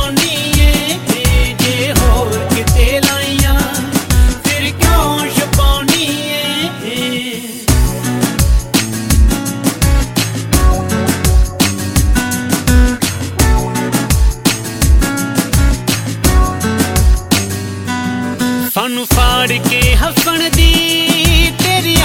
ਛਪਾਉਣੀ ਏ ਜੇ ਹੋਰ ਕਿਤੇ ਲਾਈਆਂ ਫਿਰ ਕਿਉਂ ਛਪਾਉਣੀ ਏ। ਸਾਨੂੰ ਫਾੜ ਕੇ